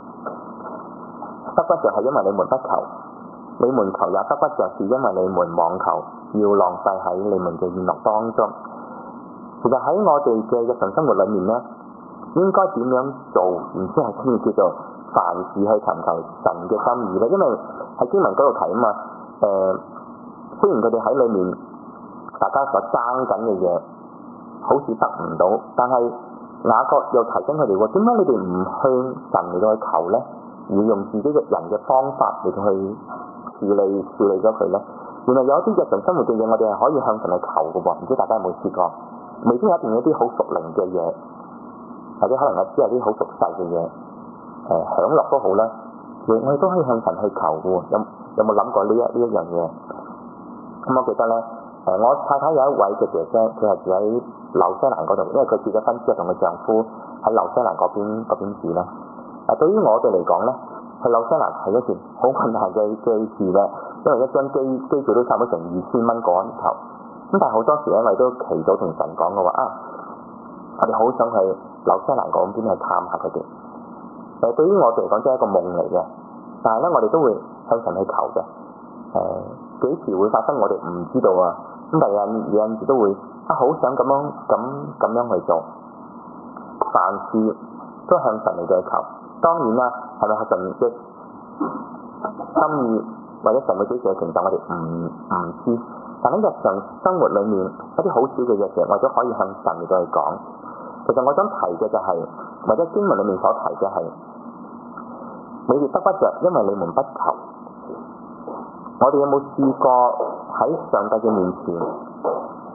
得不着係因為你們不求，你們求也得不着是因為你們妄求，要浪費喺你們嘅宴樂當中。其實喺我哋嘅日常生活裏面咧，應該點樣做，然之後先至叫做凡事去尋求神嘅心意咧？因為喺經文嗰度睇啊嘛，誒、呃、雖然佢哋喺裏面大家所爭緊嘅嘢。好似得唔到，但係雅各又提醒佢哋喎，點解你哋唔向神嚟到去求咧？而用自己嘅人嘅方法嚟到去處理處理咗佢咧？原來有一啲日常生活嘅嘢，我哋係可以向神去求嘅喎。唔知大家有冇試過？未必一定有啲好屬靈嘅嘢，或者可能有只係啲好俗世嘅嘢，誒、呃、享樂都好啦，我哋都可以向神去求嘅喎。有有冇諗過呢一呢一樣嘢？咁我記得咧，誒、呃、我太太有一位嘅姐姐，佢係住喺紐西蘭嗰度，因為佢結咗婚之後同佢丈夫喺紐西蘭嗰邊嗰邊住啦。啊，對於我哋嚟講咧，去紐西蘭係一件好困難嘅嘅事咧，因為一張機機票都差唔多成二千蚊個人頭。咁但係好多時咧，我哋都祈禱同神講嘅話啊，我哋好想去紐西蘭嗰邊去探下佢哋。誒，對於我哋嚟講，真係一個夢嚟嘅。但係咧，我哋都會向神去求嘅。誒、呃，幾時會發生，我哋唔知道啊。咁但係有有陣時都會。啊，好想咁樣咁咁樣去做，凡事都向神嚟嘅求。當然啦，係咪係神嘅心意或者神會幾時嘅成就，我哋唔唔知。但喺日常生活裏面，一啲好少嘅嘢，其實我都可以向神嚟到去講。其實我想提嘅就係、是，或者經文裏面所提嘅係，你哋得不着，因為你們不求。我哋有冇試過喺上帝嘅面前？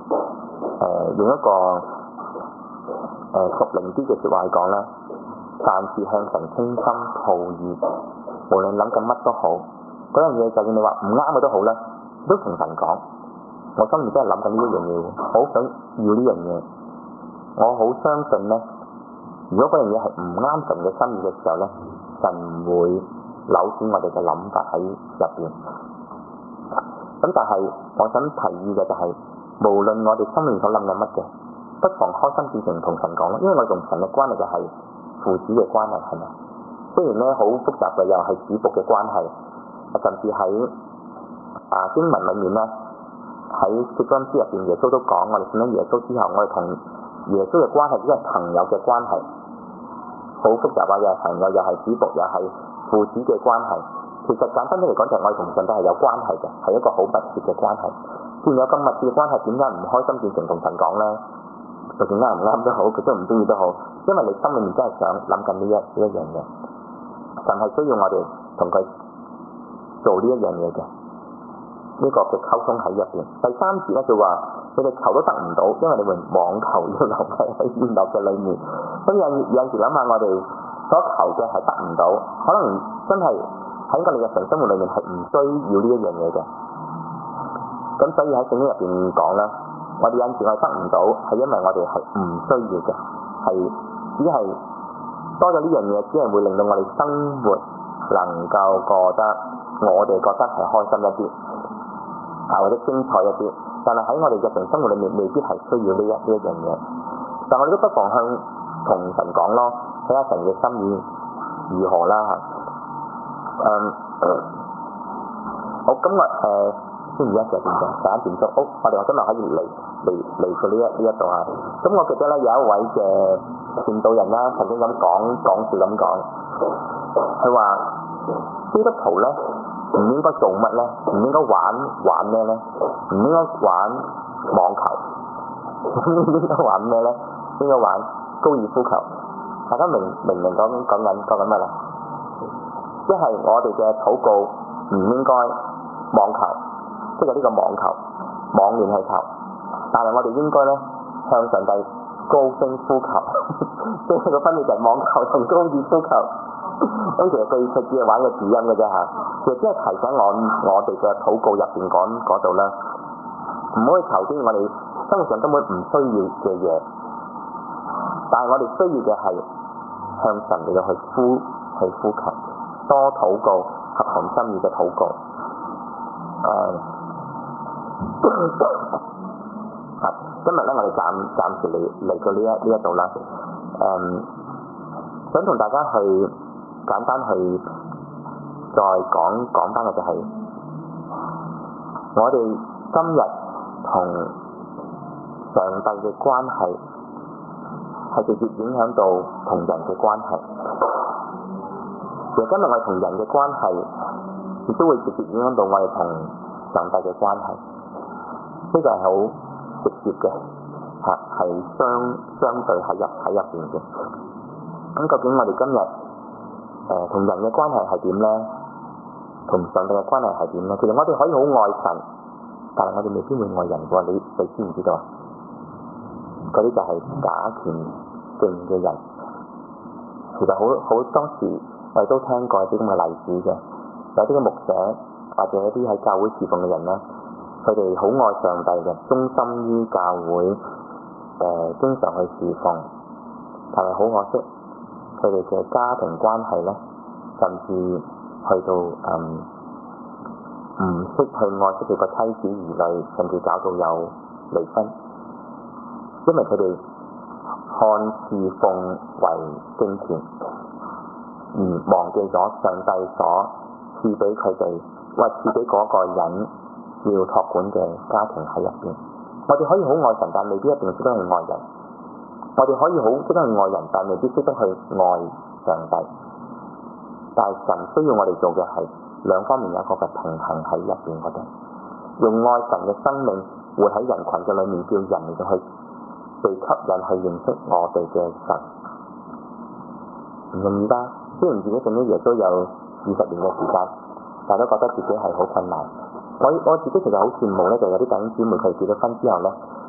呃、用一個誒屬靈啲嘅説話去講啦，凡事向神傾心吐意，無論諗緊乜都好，嗰樣嘢就算你話唔啱嘅都好啦，都同神講。我心裏真係諗緊呢一樣嘢喎，好想要呢樣嘢。我好相信咧，如果嗰樣嘢係唔啱神嘅心意嘅時候咧，神會扭轉我哋嘅諗法喺入邊。咁但係我想提議嘅就係、是，無論我哋心裏所諗緊乜嘅，不妨開心至誠同神講咯，因為我哋同神嘅關係就係父子嘅關係，係咪？雖然咧好複雜嘅，又係子僕嘅關係，甚至喺啊經文裏面咧，喺《約翰書》入邊，耶穌都講，我哋信咗耶穌之後，我哋同耶穌嘅關係只係朋友嘅關係，好複雜啊！又係朋友，又係子僕，又係父子嘅關係。其實簡單啲嚟講，就係我哋同神都係有關係嘅，係一個好密切嘅關係。既然有咁密切嘅關係，點解唔開心至誠同神講咧？就算啱唔啱都好，佢都唔中意都好，因為你心裏面真係想諗緊呢一呢一樣嘢。神係需要我哋同佢做呢一樣嘢嘅，呢、這個嘅溝通喺入邊。第三節咧就話，你哋求都得唔到，因為你們妄求要留喺喺宴樂嘅裏面。咁有有時諗下，我哋所求嘅係得唔到，可能真係喺我哋日常生活裏面係唔需要呢一樣嘢嘅。咁所以喺聖經入邊講啦，我哋有時我哋得唔到，係因為我哋係唔需要嘅，係只係多咗呢樣嘢，只係會令到我哋生活能夠過得我哋覺得係開心一啲，啊或者精彩一啲。但係喺我哋日常生活裏面，未必係需要呢一呢一樣嘢。但我哋都不妨向同神講咯，睇下神嘅心意如何啦嚇。嗯，好，咁我誒先而家幾點鐘？十一點鐘。好，我哋今日可以嚟嚟嚟到呢一呢一度啊。咁我記得咧有一位嘅傳道人啦，曾經咁講講笑咁講，佢話基督徒咧唔應該做乜咧？唔應該玩玩咩咧？唔應該玩網球，應該玩咩咧？應該玩高爾夫球。大家明明明講講緊講緊乜啦？一係我哋嘅禱告唔應該網球，即係呢個網球網聯繫球，但係我哋應該咧向上帝高聲呼求，即係個分別就係網球同高爾夫球。咁其實佢佢只係玩個字音嘅啫嚇，其實只係提醒我我哋嘅禱告入邊講嗰度啦，唔好去求啲我哋生活上根本唔需要嘅嘢，但係我哋需要嘅係向神嚟到去呼去呼求，多禱告合神心意嘅禱告。誒、uh, 今日咧我哋暫暫時嚟嚟到呢一呢一度啦。誒、um, 想同大家去簡單去再講講翻嘅就係、是，我哋今日同上帝嘅關係係直接影響到同人嘅關係。其實今日我哋同人嘅關係亦都會直接影響到我哋同上帝嘅關係，呢、這個係好直接嘅，嚇係相相對喺入喺入邊嘅。咁究竟我哋今日誒同人嘅關係係點咧？同上帝嘅關係係點咧？其實我哋可以好愛神，但係我哋未必會愛人喎。你你知唔知道啊？嗰啲就係假虔敬嘅人。其實好好多時我哋都聽過啲咁嘅例子嘅，有啲嘅牧者或者一啲喺教會侍奉嘅人咧，佢哋好愛上帝嘅，忠心於教會，誒、呃、經常去侍奉，但係好可惜。佢哋嘅家庭關係咧，甚至去到嗯唔識去愛惜佢個妻子兒女，甚至搞到有離婚，因為佢哋看侍奉為敬虔，而忘記咗上帝所賜俾佢哋，或賜俾嗰個人要託管嘅家庭喺入邊。我哋可以好愛神，但未必一定識得去愛人。我哋可以好識得去愛人，但未必識得去愛上帝。但係神需要我哋做嘅係兩方面有一個嘅平衡喺入邊嗰度，用愛神嘅生命活喺人群嘅裏面，叫人嚟到去被吸引去認識我哋嘅神。唔容易吧？雖然自己信咗耶穌有二十年嘅時間，但都覺得自己係好困難。我我自己其實好羨慕咧，就有啲弟兄姊妹佢結咗婚之後咧，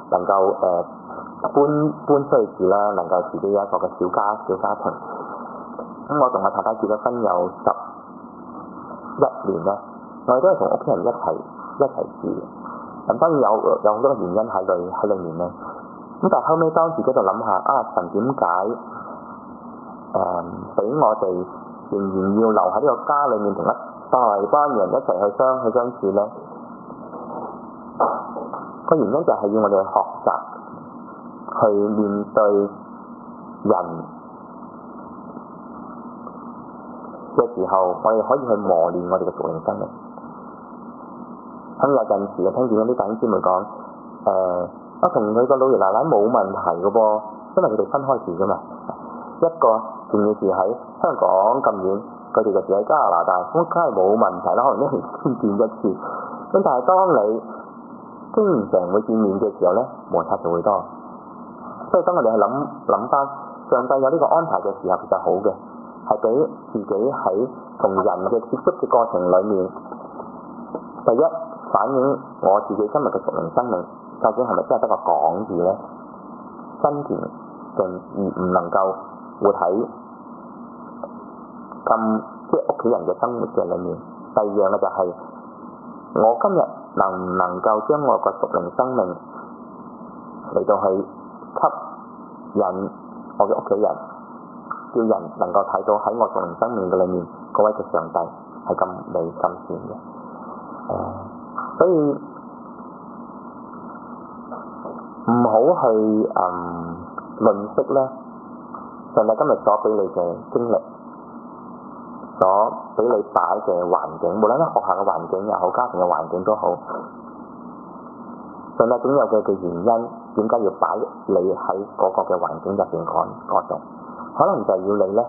能夠誒、呃、搬搬出去住啦，能夠自己有一個嘅小家小家庭。咁我同我太太結咗婚有十一年啦，我哋都係同屋企人一齊一齊住嘅。咁當然有有好多原因喺裏喺裏面啦。咁但係後尾當時喺度諗下，啊神點解誒俾我哋仍然要留喺呢個家裏面同一大班人一齊去相去相處咧？個原因就係要我哋學習去面對人嘅時候，我哋可以去磨練我哋嘅屬靈生命。咁有陣時啊，聽見有啲弟兄姊妹講，誒、呃，我同佢個老爺奶奶冇問題嘅噃，因為佢哋分開住噶嘛。一個仲要住喺香港咁遠，佢哋就住喺加拿大，咁梗係冇問題啦。可能一年先見一次。咁但係當你經常會見面嘅時候咧，摩擦就會多。所以當我哋去諗諗翻，上帝有呢個安排嘅時候，其實好嘅，係俾自己喺同人嘅接觸嘅過程裡面，第一反映我自己今日嘅屬靈生命究竟係咪真係得個講字咧？真田定而唔能夠活喺咁即係屋企人嘅生活嘅裡面。第二樣咧就係、是、我今日能唔能夠將我個屬靈生命嚟到去吸引我嘅屋企人，叫人能夠睇到喺我屬靈生命嘅裡面嗰位嘅上帝係咁美咁善嘅。誒、呃，所以唔好去嗯吝嗇咧，上帝今日所俾你嘅經歷，所俾你擺嘅環境，無論喺學校嘅環境又好，家庭嘅環境都好，上帝總有佢嘅原因，點解要擺你喺嗰個嘅環境入邊嗰嗰度？可能就係要你咧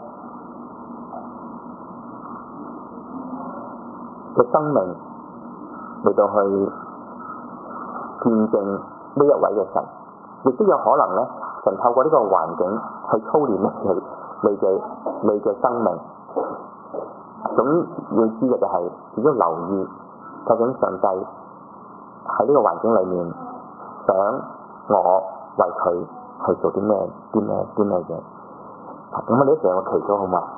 嘅生命嚟到去見證呢一位嘅神，亦都有可能咧，神透過呢個環境去操練你嘅你嘅你嘅生命。總要知嘅就係只要留意究竟上帝喺呢個環境裏面想我為佢去做啲咩啲咩啲咩嘢。咁我哋一齊我祈禱好嘛？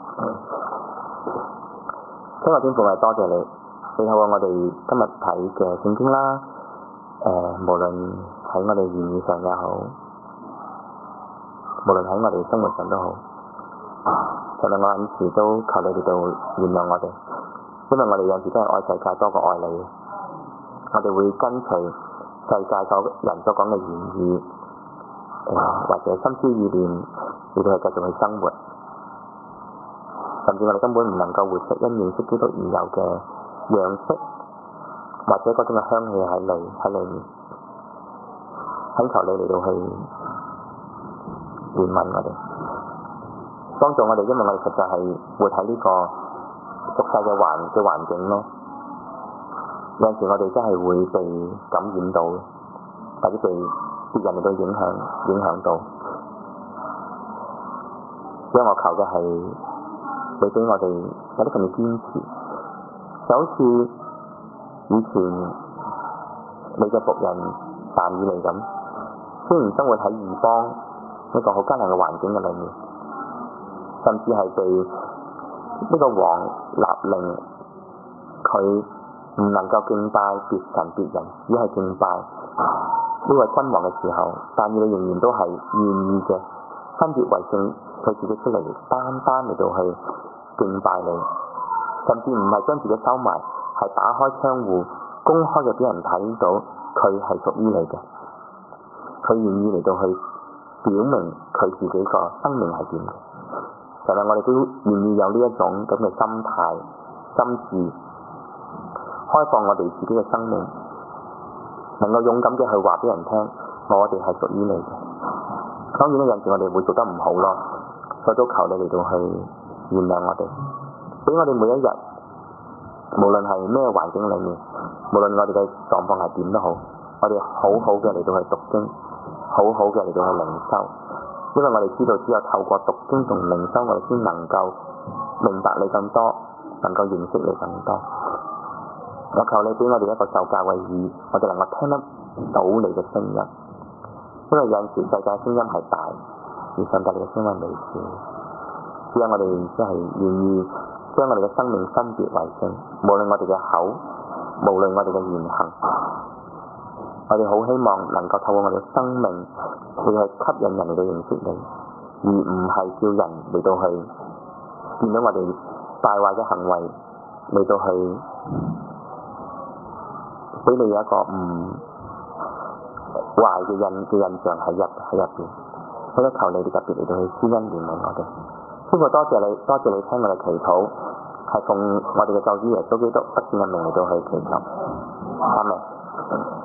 親愛天父，我多謝你，你透過我哋今日睇嘅聖經啦，誒、呃，無論喺我哋言語上也好，無論喺我哋生活上都好。其實我有時都求你哋到原諒我哋，因為我哋有時都係愛世界多過愛你。我哋會跟隨世界所人所講嘅言語，呃、或者心思意念，嚟到去繼續去生活。甚至我哋根本唔能夠活出因認識基督而有嘅樣式，或者嗰種嘅香氣喺裏喺裏面。懇求你嚟到去憐憫我哋。幫助我哋，因為我哋實在係活喺呢個俗世嘅環嘅環境咯。有陣時我哋真係會被感染到，或者被別人嚟到影響影響到。所以我求嘅係你俾我哋有啲咁嘅堅持，就好似以前你嘅僕人但以理咁，雖然生活喺異邦一個好艱難嘅環境嘅裏面。甚至係被呢個王立令，佢唔能夠敬拜別神別人，只係敬拜呢位君王嘅時候，但係你仍然都係願意嘅，分別為聖，佢自己出嚟單單嚟到去敬拜你，甚至唔係將自己收埋，係打開窗戶，公開嘅俾人睇到佢係屬於你嘅，佢願意嚟到去表明佢自己個生命係點嘅。其實我哋都願意有呢一種咁嘅心態、心志，開放我哋自己嘅生命，能夠勇敢嘅去話俾人聽，我哋係屬於你嘅。當然咧，有陣時我哋會做得唔好咯，所以都求你嚟到去原諒我哋，俾我哋每一日，無論係咩環境裏面，無論我哋嘅狀況係點都好，我哋好好嘅嚟到去讀經，好好嘅嚟到去靈修。因為我哋知道，只有透過讀經同靈修，我哋先能夠明白你更多，能夠認識你更多。我求你俾我哋一個受教嘅耳，我哋能夠聽得到你嘅聲音， 因為有陣時世界聲音係大，而上帝嘅聲音微小。只有我哋真係願意將我哋嘅生命分別為聖，無論我哋嘅口，無論我哋嘅言行，我哋好希望能夠透過我哋嘅生命去吸引人嚟到認識你，而唔係叫人嚟到去見到我哋敗壞嘅行為嚟到去俾你有一個唔壞嘅印嘅印象喺入喺入邊。所以求你哋特別嚟到去施恩憐憫我哋。師父多謝你，多謝你聽我哋祈禱，係奉我哋嘅救主耶穌基督得勝嘅名嚟到去祈求。阿們。